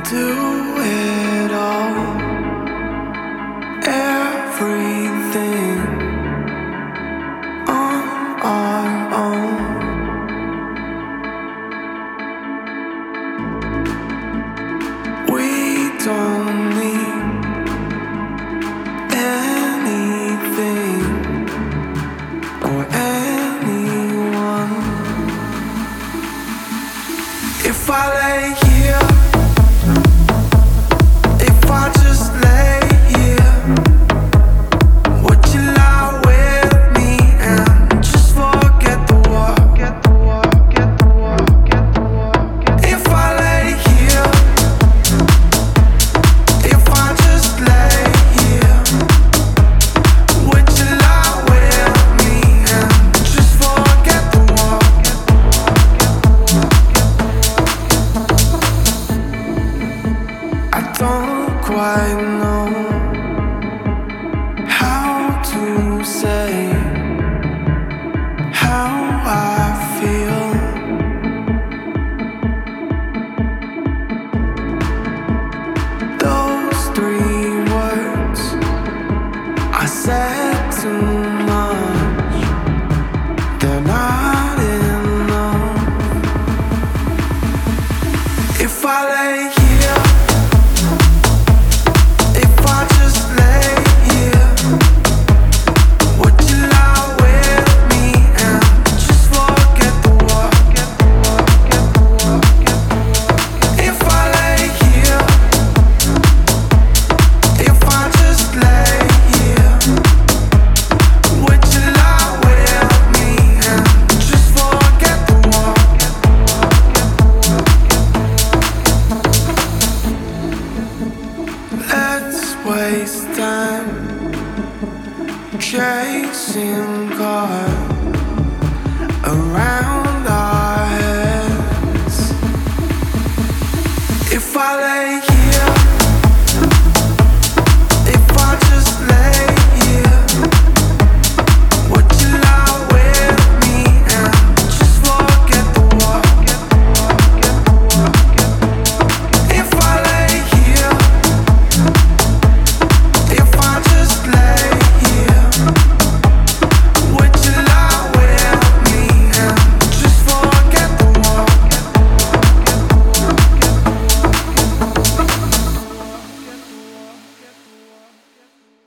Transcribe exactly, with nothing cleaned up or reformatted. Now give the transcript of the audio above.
do it all, everything on our own. We don't need anything or anyone. If I lay here, if I just lay here, would you lie with me and just forget the war? Get the war, get the war, get the war. If I lay here, if I just lay here, would you lie with me and just forget the war? I don't quite know how to say how I feel. Those three words I said too much, they're not enough. If I lay here, if I just lay here, would you lie with me and just forget the war? Get the war, get the war, get the war. If I lay here, if I just lay here, would you lie with me and just forget the war? Get the war, get the war, get the war. Let's waste time chasing cars around